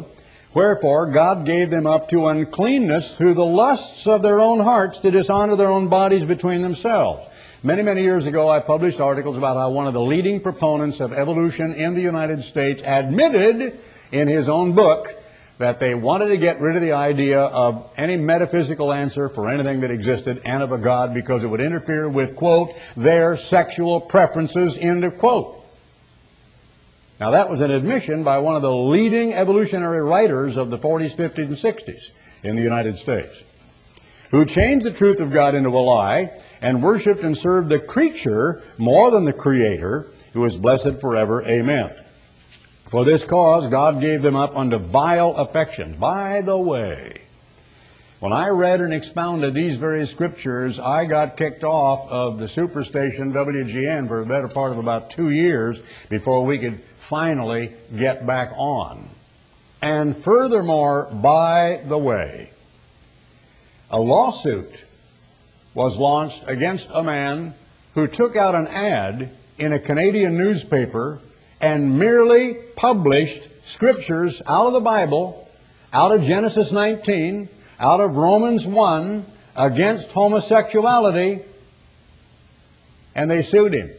Wherefore God gave them up to uncleanness through the lusts of their own hearts, to dishonor their own bodies between themselves. Many, many years ago, I published articles about how one of the leading proponents of evolution in the United States admitted in his own book that they wanted to get rid of the idea of any metaphysical answer for anything that existed and of a God because it would interfere with, quote, their sexual preferences, end of quote. Now that was an admission by one of the leading evolutionary writers of the forties, fifties, and sixties in the United States, who changed the truth of God into a lie and worshiped and served the creature more than the Creator, who is blessed forever. Amen. For this cause God gave them up unto vile affections. By the way, when I read and expounded these very scriptures, I got kicked off of the superstation W G N for a better part of about two years before we could finally get back on. And furthermore, by the way, a lawsuit was launched against a man who took out an ad in a Canadian newspaper and merely published scriptures out of the Bible, out of Genesis nineteen, out of Romans one, against homosexuality, and they sued him.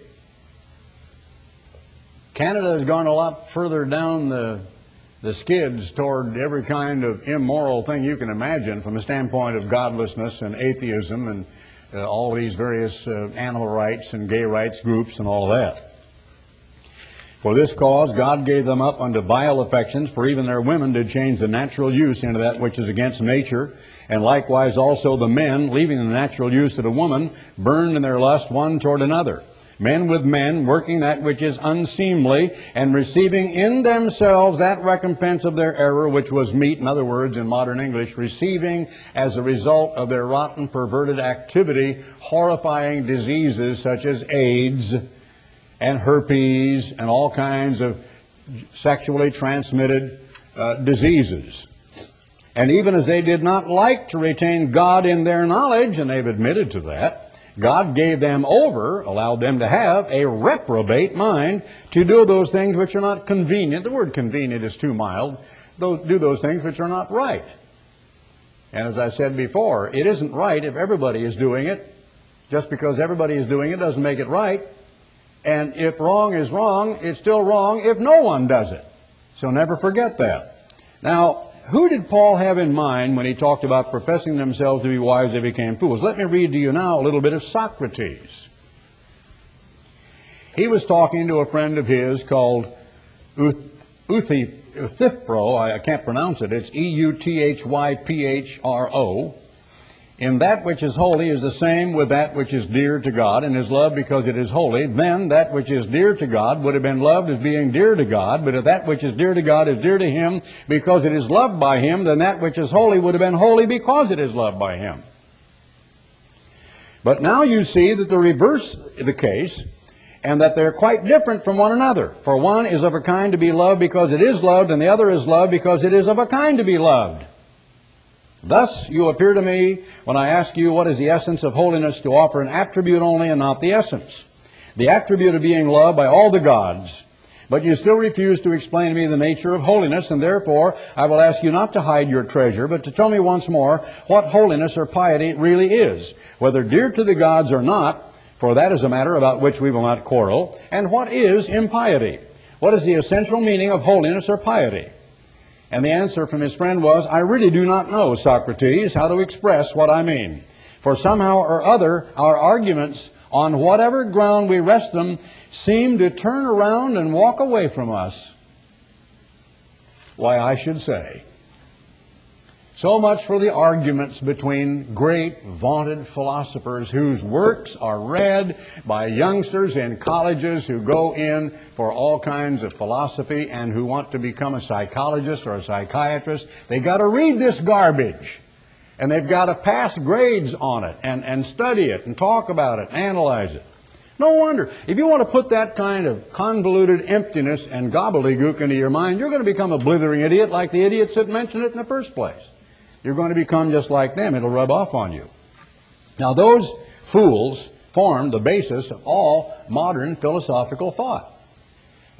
Canada has gone a lot further down the, the skids toward every kind of immoral thing you can imagine from a standpoint of godlessness and atheism and uh, all these various uh, animal rights and gay rights groups and all of that. For this cause God gave them up unto vile affections, for even their women did change the natural use into that which is against nature, and likewise also the men, leaving the natural use of the woman, burned in their lust one toward another. Men with men, working that which is unseemly, and receiving in themselves that recompense of their error which was meet. In other words, in modern English, receiving as a result of their rotten, perverted activity, horrifying diseases such as AIDS and herpes and all kinds of sexually transmitted uh, diseases. And even as they did not like to retain God in their knowledge, and they've admitted to that, God gave them over, allowed them to have a reprobate mind to do those things which are not convenient. The word convenient is too mild. Those, do those things which are not right. And as I said before, it isn't right if everybody is doing it. Just because everybody is doing it doesn't make it right. And if wrong is wrong, it's still wrong if no one does it. So never forget that. Now, who did Paul have in mind when he talked about professing themselves to be wise, they became fools? Let me read to you now a little bit of Socrates. He was talking to a friend of his called Euthyphro. I can't pronounce it. It's E U T H Y P H R O. In that which is holy is the same with that which is dear to God, and is loved because it is holy. Then that which is dear to God would have been loved as being dear to God. But if that which is dear to God is dear to Him because it is loved by Him, then that which is holy would have been holy because it is loved by Him. But now you see that the reverse is the case, and that they're quite different from one another. For one is of a kind to be loved because it is loved, and the other is loved because it is of a kind to be loved. Thus you appear to me when I ask you what is the essence of holiness to offer an attribute only and not the essence, the attribute of being loved by all the gods. But you still refuse to explain to me the nature of holiness, and therefore I will ask you not to hide your treasure, but to tell me once more what holiness or piety really is, whether dear to the gods or not, for that is a matter about which we will not quarrel, and what is impiety? What is the essential meaning of holiness or piety? And the answer from his friend was, I really do not know, Socrates, how to express what I mean. For somehow or other, our arguments, on whatever ground we rest them, seem to turn around and walk away from us. Why, I should say, so much for the arguments between great, vaunted philosophers whose works are read by youngsters in colleges who go in for all kinds of philosophy and who want to become a psychologist or a psychiatrist. They've got to read this garbage, and they've got to pass grades on it and, and study it and talk about it, analyze it. No wonder. If you want to put that kind of convoluted emptiness and gobbledygook into your mind, you're going to become a blithering idiot like the idiots that mentioned it in the first place. You're going to become just like them. It'll rub off on you. Now, those fools formed the basis of all modern philosophical thought.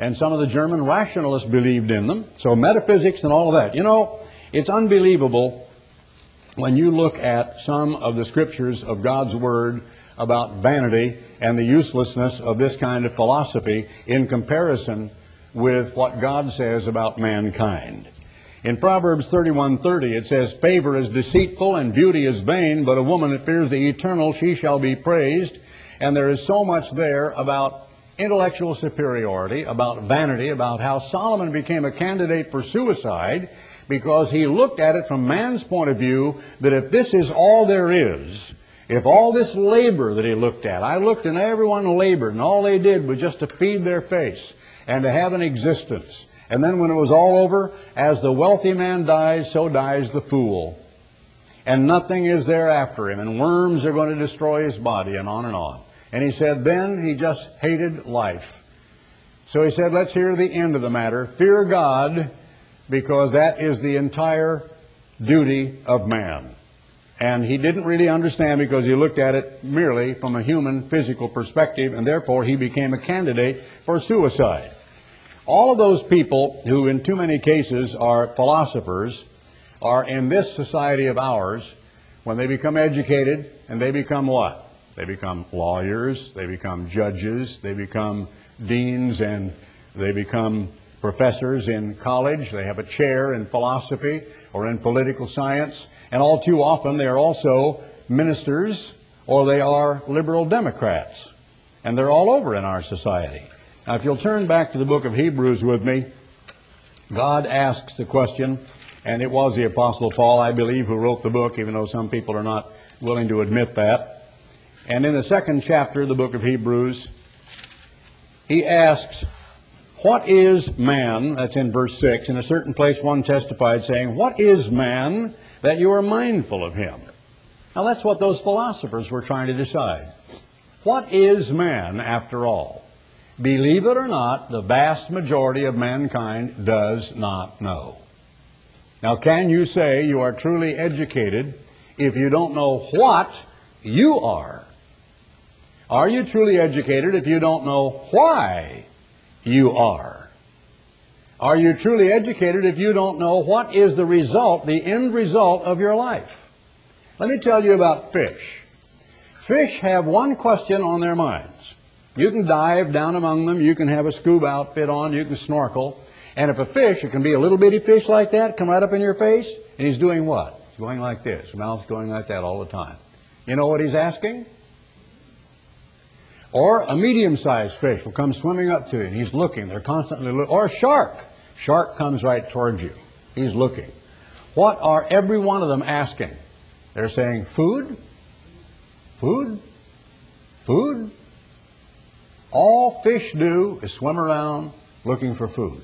And some of the German rationalists believed in them. So metaphysics and all of that. You know, it's unbelievable when you look at some of the scriptures of God's Word about vanity and the uselessness of this kind of philosophy in comparison with what God says about mankind. In Proverbs thirty-one thirty, it says, "Favor is deceitful and beauty is vain, but a woman that fears the eternal, she shall be praised." And there is so much there about intellectual superiority, about vanity, about how Solomon became a candidate for suicide because he looked at it from man's point of view, that if this is all there is, if all this labor that he looked at, I looked and everyone labored and all they did was just to feed their face and to have an existence. And then when it was all over, as the wealthy man dies, so dies the fool. And nothing is there after him, and worms are going to destroy his body, and on and on. And he said then he just hated life. So he said, let's hear the end of the matter. Fear God, because that is the entire duty of man. And he didn't really understand because he looked at it merely from a human physical perspective, and therefore he became a candidate for suicide. All of those people who in too many cases are philosophers are in this society of ours, when they become educated, and they become what? They become lawyers, they become judges, they become deans, and they become professors in college. They have a chair in philosophy or in political science. And all too often they are also ministers, or they are liberal Democrats. And they're all over in our society. Now, if you'll turn back to the book of Hebrews with me, God asks the question, and it was the Apostle Paul, I believe, who wrote the book, even though some people are not willing to admit that. And in the second chapter of the book of Hebrews, he asks, what is man? That's in verse six. In a certain place one testified, saying, what is man that you are mindful of him? Now that's what those philosophers were trying to decide. What is man, after all? Believe it or not, the vast majority of mankind does not know. Now, can you say you are truly educated if you don't know what you are? Are you truly educated if you don't know why you are? Are you truly educated if you don't know what is the result, the end result of your life? Let me tell you about fish. Fish have one question on their minds. You can dive down among them, you can have a scuba outfit on, you can snorkel, and if a fish, it can be a little bitty fish like that, come right up in your face, and he's doing what? He's going like this, his mouth's going like that all the time. You know what he's asking? Or a medium-sized fish will come swimming up to you, and he's looking, they're constantly looking. Or a shark. Shark comes right towards you. He's looking. What are every one of them asking? They're saying, food? Food? Food? All fish do is swim around looking for food.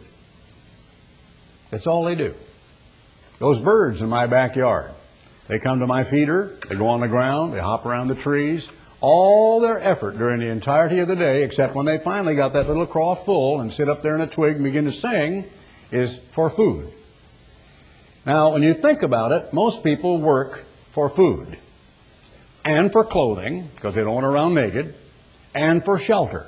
That's all they do. Those birds in my backyard, they come to my feeder, they go on the ground, they hop around the trees. All their effort during the entirety of the day, except when they finally got that little craw full and sit up there in a twig and begin to sing, is for food. Now, when you think about it, most people work for food and for clothing, because they don't want to run naked, and for shelter.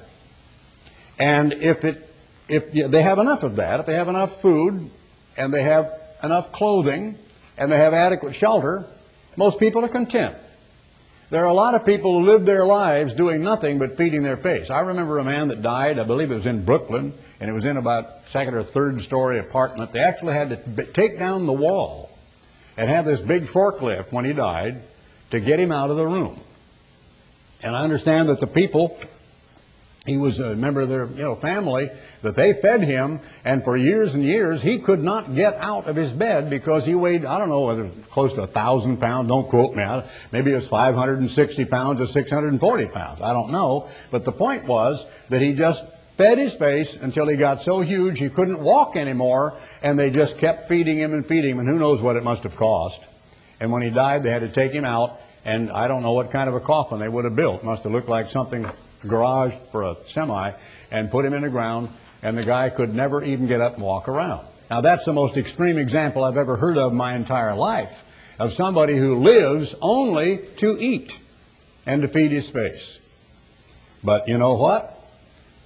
And if it, if they have enough of that, if they have enough food and they have enough clothing and they have adequate shelter, most people are content. There are a lot of people who live their lives doing nothing but feeding their face. I remember a man that died, I believe it was in Brooklyn, and it was in about second or third story apartment. They actually had to take down the wall and have this big forklift when he died to get him out of the room. And I understand that the people, he was a member of their you know, family, that they fed him, and for years and years he could not get out of his bed because he weighed, I don't know, whether it was close to a thousand pounds, don't quote me, maybe it was five hundred sixty pounds or six hundred forty pounds, I don't know. But the point was that he just fed his face until he got so huge he couldn't walk anymore, and they just kept feeding him and feeding him, and who knows what it must have cost. And when he died, they had to take him out, and I don't know what kind of a coffin they would have built. It must have looked like something garage for a semi, and put him in the ground, and the guy could never even get up and walk around. Now that's the most extreme example I've ever heard of my entire life, of somebody who lives only to eat and to feed his face. But you know what?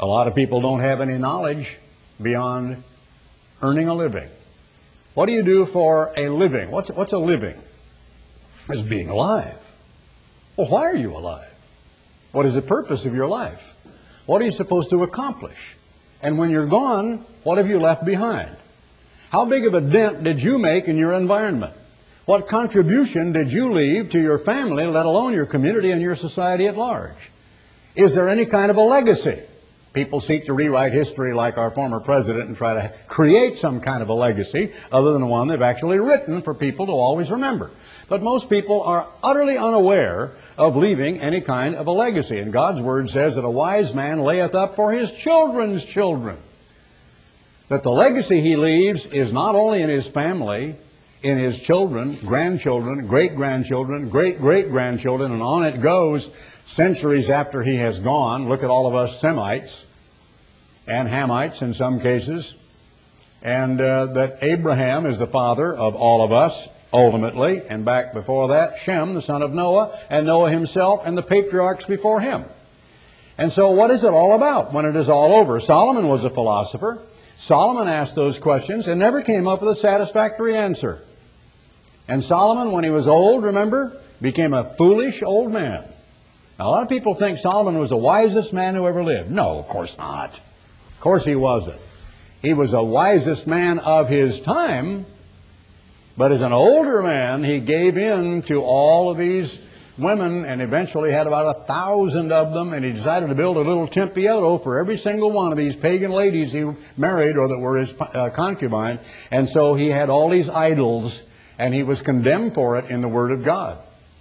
A lot of people don't have any knowledge beyond earning a living. What do you do for a living? What's, what's a living? It's being alive. Well, why are you alive? What is the purpose of your life? What are you supposed to accomplish? And when you're gone, what have you left behind? How big of a dent did you make in your environment? What contribution did you leave to your family, let alone your community and your society at large? Is there any kind of a legacy? People seek to rewrite history like our former president and try to create some kind of a legacy other than the one they've actually written for people to always remember. But most people are utterly unaware of leaving any kind of a legacy. And God's Word says that a wise man layeth up for his children's children. That the legacy he leaves is not only in his family, in his children, grandchildren, great-grandchildren, great-great-grandchildren, and on it goes centuries after he has gone. Look at all of us Semites and Hamites in some cases. And uh, that Abraham is the father of all of us, ultimately. And back before that, Shem, the son of Noah, and Noah himself, and the patriarchs before him. And so what is it all about when it is all over? Solomon was a philosopher. Solomon asked those questions and never came up with a satisfactory answer. And Solomon, when he was old, remember, became a foolish old man. Now, a lot of people think Solomon was the wisest man who ever lived. No, of course not. Of course he wasn't. He was the wisest man of his time, but as an older man, he gave in to all of these women and eventually had about a thousand of them, and he decided to build a little Tempietto for every single one of these pagan ladies he married or that were his uh, concubine. And so he had all these idols, and he was condemned for it in the Word of God.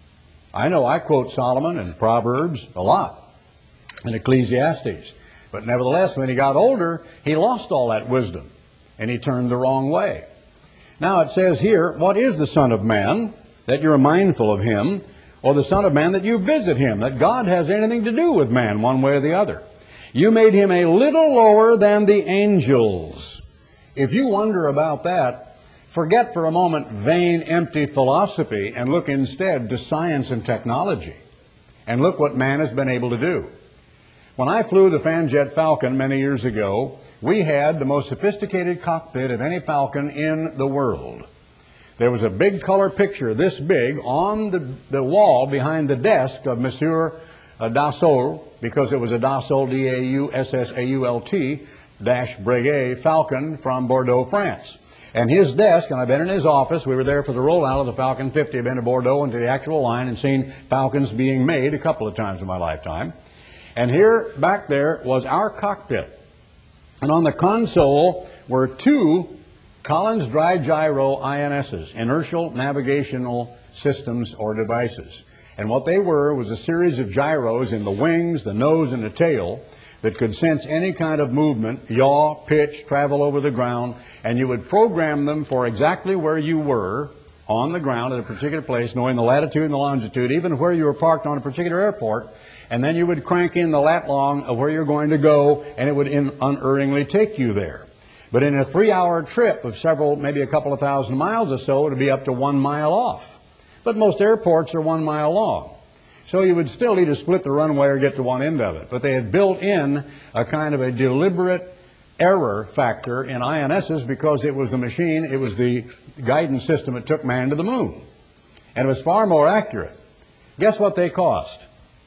I know I quote Solomon and Proverbs a lot, and Ecclesiastes. But nevertheless, when he got older, he lost all that wisdom, and he turned the wrong way. Now it says here, what is the Son of Man, that you're mindful of him, or the Son of Man that you visit him, that God has anything to do with man one way or the other? You made him a little lower than the angels. If you wonder about that, forget for a moment vain, empty philosophy and look instead to science and technology. And look what man has been able to do. When I flew the Fanjet Falcon many years ago, we had the most sophisticated cockpit of any Falcon in the world. There was a big color picture this big on the, the wall behind the desk of Monsieur uh, Dassault, because it was a Dassault, D A U S S A U L T, dash Breguet Falcon from Bordeaux, France. And his desk, and I've been in his office, we were there for the rollout of the Falcon fifty. I've been to Bordeaux and to the actual line and seen Falcons being made a couple of times in my lifetime. And here, back there, was our cockpit. And on the console were two Collins Dry Gyro I N Ss, Inertial Navigational Systems or Devices. And what they were was a series of gyros in the wings, the nose, and the tail that could sense any kind of movement, yaw, pitch, travel over the ground, and you would program them for exactly where you were on the ground at a particular place, knowing the latitude and the longitude, even where you were parked on a particular airport, and then you would crank in the lat long of where you're going to go, and it would in, unerringly take you there. But in a three-hour trip of several, maybe a couple of thousand miles or so, it would be up to one mile off. But most airports are one mile long. So you would still need to split the runway or get to one end of it. But they had built in a kind of a deliberate error factor in I N Ss because it was the machine, it was the guidance system that took man to the moon. And it was far more accurate. Guess what they cost?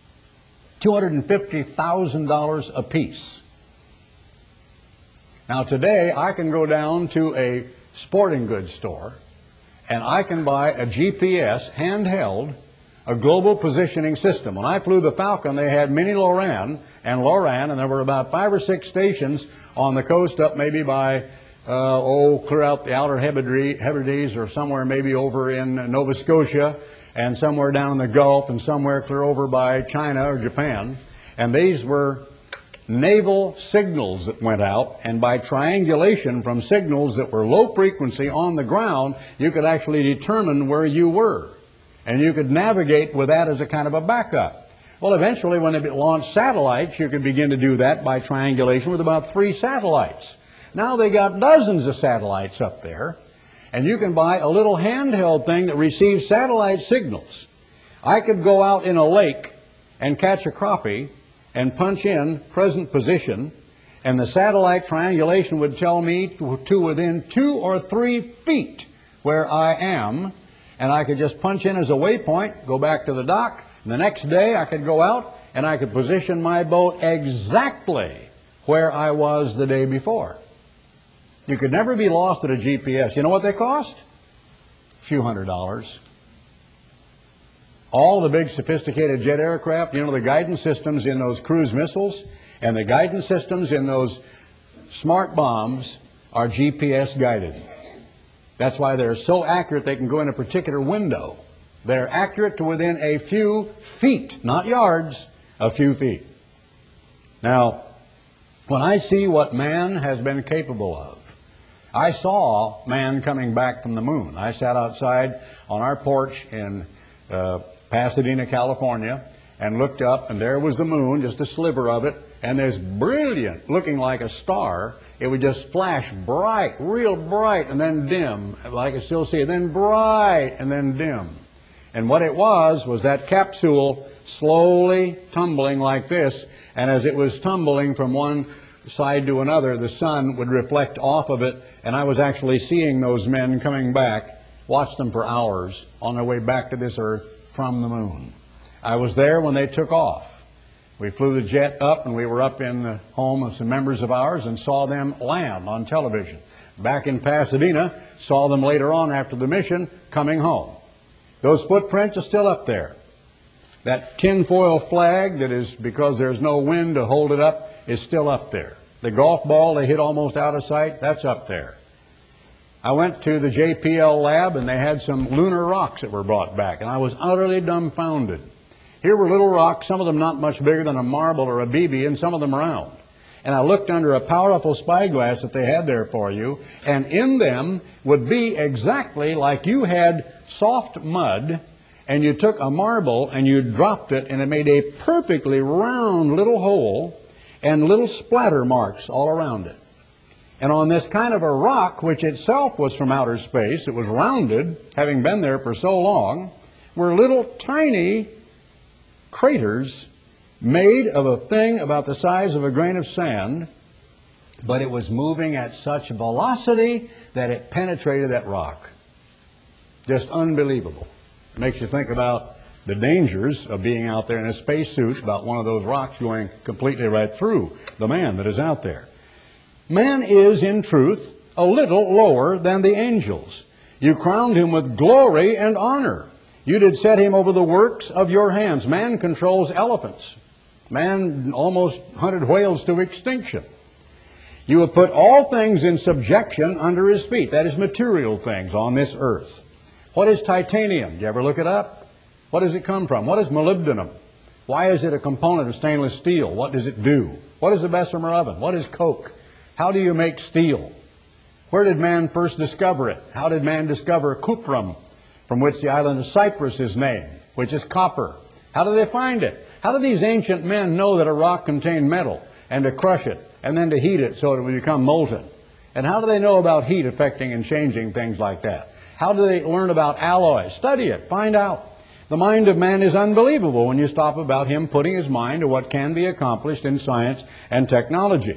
two hundred fifty thousand dollars a piece. Now today I can go down to a sporting goods store and I can buy a G P S handheld, a global positioning system. When I flew the Falcon, they had Mini Loran and Loran, and there were about five or six stations on the coast up maybe by, uh, oh, clear out the outer Hebrides or somewhere maybe over in Nova Scotia and somewhere down in the Gulf and somewhere clear over by China or Japan. And these were naval signals that went out, and by triangulation from signals that were low frequency on the ground, you could actually determine where you were. And you could navigate with that as a kind of a backup. Well, eventually, when they launched satellites, you could begin to do that by triangulation with about three satellites. Now they got dozens of satellites up there, and you can buy a little handheld thing that receives satellite signals. I could go out in a lake and catch a crappie and punch in present position And the satellite triangulation would tell me to, to within two or three feet where I am, and I could just punch in as a waypoint, go back to the dock, and the next day I could go out and I could position my boat exactly where I was the day before. You could never be lost at a G P S. You know what they cost? A few hundred dollars. All the big sophisticated jet aircraft, you know, the guidance systems in those cruise missiles and the guidance systems in those smart bombs are G P S guided. That's why they're so accurate they can go in a particular window. They're accurate to within a few feet, not yards, a few feet. Now, when I see what man has been capable of, I saw man coming back from the moon. I sat outside on our porch in uh, Pasadena, California, and looked up, and there was the moon, just a sliver of it, and there's brilliant, looking like a star. It would just flash bright, real bright, and then dim. I could still see it, then bright, and then dim. And what it was was that capsule slowly tumbling like this, and as it was tumbling from one side to another, the sun would reflect off of it, and I was actually seeing those men coming back, watched them for hours on their way back to this earth from the moon. I was there when they took off. We flew the jet up, and we were up in the home of some members of ours and saw them land on television. Back in Pasadena, saw them later on after the mission coming home. Those footprints are still up there. That tinfoil flag that is, because there's no wind to hold it up, is still up there. The golf ball they hit almost out of sight, that's up there. I went to the J P L lab, and they had some lunar rocks that were brought back, and I was utterly dumbfounded. Here were little rocks, some of them not much bigger than a marble or a B B, and some of them round. And I looked under a powerful spyglass that they had there for you, and in them would be exactly like you had soft mud, and you took a marble and you dropped it, and it made a perfectly round little hole and little splatter marks all around it. And on this kind of a rock, which itself was from outer space, it was rounded, having been there for so long, were little tiny craters made of a thing about the size of a grain of sand, but it was moving at such velocity that it penetrated that rock. Just unbelievable. It makes you think about the dangers of being out there in a spacesuit, about one of those rocks going completely right through the man that is out there. Man is, in truth, a little lower than the angels. You crowned him with glory and honor. You did set him over the works of your hands. Man controls elephants. Man almost hunted whales to extinction. You have put all things in subjection under his feet. That is, material things on this earth. What is titanium? Do you ever look it up? What does it come from? What is molybdenum? Why is it a component of stainless steel? What does it do? What is a Bessemer oven? What is coke? How do you make steel? Where did man first discover it? How did man discover cuprum, from which the island of Cyprus is named, which is copper? How did they find it? How did these ancient men know that a rock contained metal, and to crush it, and then to heat it so it would become molten? And how do they know about heat affecting and changing things like that? How do they learn about alloys? Study it. Find out. The mind of man is unbelievable when you stop about him putting his mind to what can be accomplished in science and technology.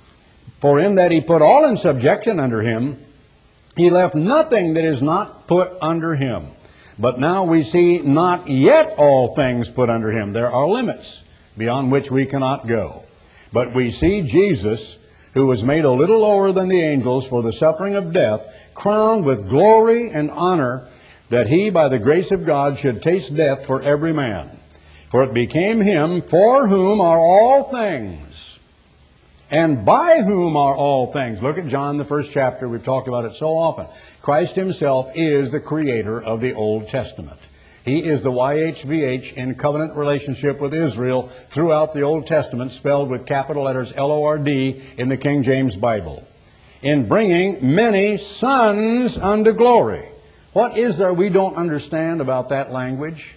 For in that he put all in subjection under him, he left nothing that is not put under him. But now we see not yet all things put under him. There are limits beyond which we cannot go. But we see Jesus, who was made a little lower than the angels for the suffering of death, crowned with glory and honor, that he, by the grace of God, should taste death for every man. For it became him for whom are all things, and by whom are all things. Look at John, the first chapter. We've talked about it so often. Christ himself is the creator of the Old Testament. He is the Y H V H in covenant relationship with Israel throughout the Old Testament, spelled with capital letters L O R D in the King James Bible, in bringing many sons unto glory. What is there we don't understand about that language?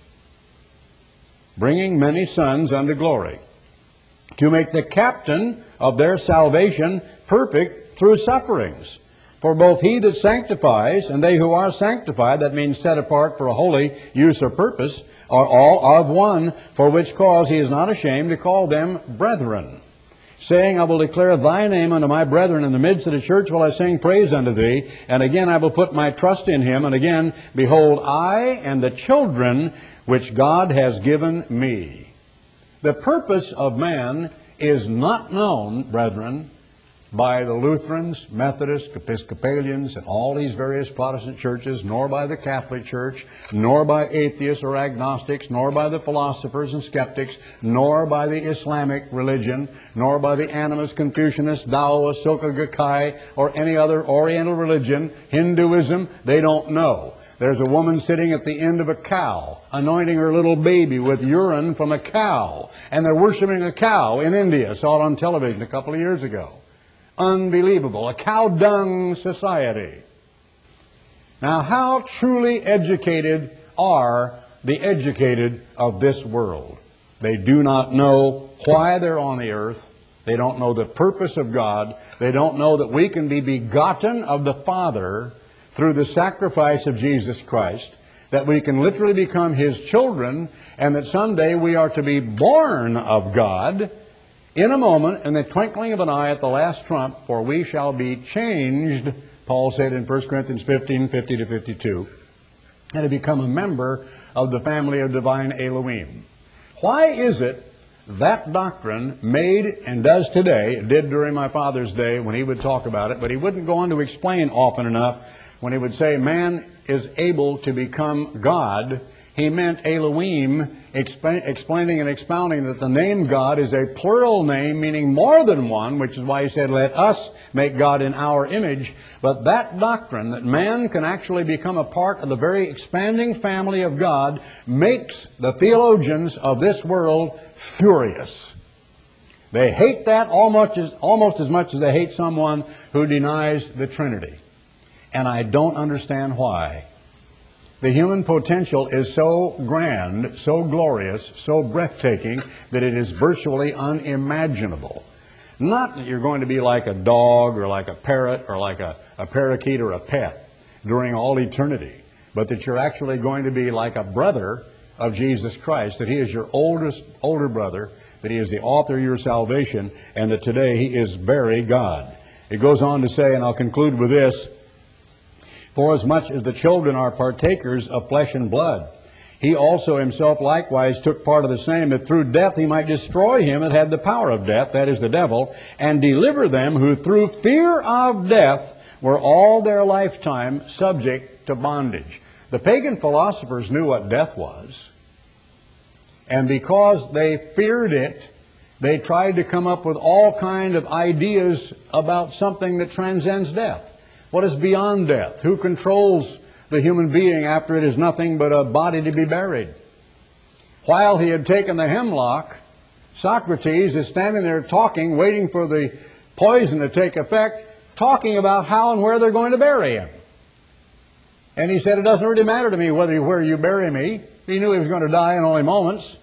Bringing many sons unto glory, to make the captain of their salvation perfect through sufferings. For both he that sanctifies and they who are sanctified, that means set apart for a holy use or purpose, are all of one, for which cause he is not ashamed to call them brethren. saying, I will declare thy name unto my brethren. In the midst of the church will I sing praise unto thee. And again I will put my trust in him. And again, behold, I and the children which God has given me. The purpose of man is not known, brethren, by the Lutherans, Methodists, Episcopalians, and all these various Protestant churches, nor by the Catholic Church, nor by atheists or agnostics, nor by the philosophers and skeptics, nor by the Islamic religion, nor by the animist, Confucianist, Taoist, Soka Gakkai, or any other Oriental religion, Hinduism. They don't know. There's a woman sitting at the end of a cow, anointing her little baby with urine from a cow. And they're worshiping a cow in India. Saw it on television a couple of years ago. Unbelievable. A cow dung society. Now, how truly educated are the educated of this world? They do not know why they're on the earth. They don't know the purpose of God. They don't know that we can be begotten of the Father through the sacrifice of Jesus Christ, that we can literally become His children, and that someday we are to be born of God in a moment, in the twinkling of an eye at the last trump, for we shall be changed, Paul said in First Corinthians fifteen, fifty to fifty-two, and to become a member of the family of divine Elohim. Why is it that doctrine made and does today, it did during my father's day when he would talk about it, but he wouldn't go on to explain often enough when he would say man is able to become God? He meant Elohim, exp explaining and expounding that the name God is a plural name, meaning more than one, which is why he said, let us make God in our image. But that doctrine, that man can actually become a part of the very expanding family of God, makes the theologians of this world furious. They hate that almost as, almost as much as they hate someone who denies the Trinity. And I don't understand why. The human potential is so grand, so glorious, so breathtaking that it is virtually unimaginable. Not that you're going to be like a dog or like a parrot or like a, a parakeet or a pet during all eternity, but that you're actually going to be like a brother of Jesus Christ, that He is your oldest, older brother, that He is the author of your salvation, and that today He is very God. It goes on to say, and I'll conclude with this, for as much as the children are partakers of flesh and blood, He also Himself likewise took part of the same, that through death He might destroy him that had the power of death, that is the devil, and deliver them who through fear of death were all their lifetime subject to bondage. The pagan philosophers knew what death was, and because they feared it, they tried to come up with all kinds of ideas about something that transcends death. What is beyond death? Who controls the human being after it is nothing but a body to be buried? While he had taken the hemlock, Socrates is standing there talking, waiting for the poison to take effect, talking about how and where they're going to bury him. And he said, it doesn't really matter to me whether where you bury me. He knew he was going to die in only moments,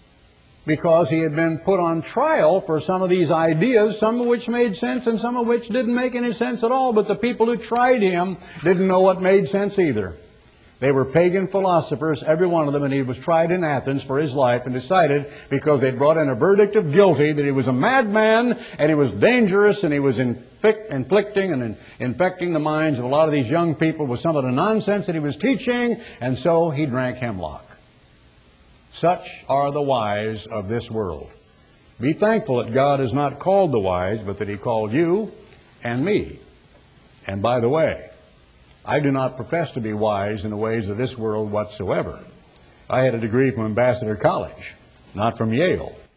because he had been put on trial for some of these ideas, some of which made sense and some of which didn't make any sense at all. But the people who tried him didn't know what made sense either. They were pagan philosophers, every one of them, and he was tried in Athens for his life and decided, because they brought in a verdict of guilty, that he was a madman and he was dangerous and he was inflict, inflicting and in, infecting the minds of a lot of these young people with some of the nonsense that he was teaching, and so he drank hemlock. Such are the wise of this world. Be thankful that God has not called the wise, but that He called you and me. And by the way, I do not profess to be wise in the ways of this world whatsoever. I had a degree from Ambassador College, not from Yale.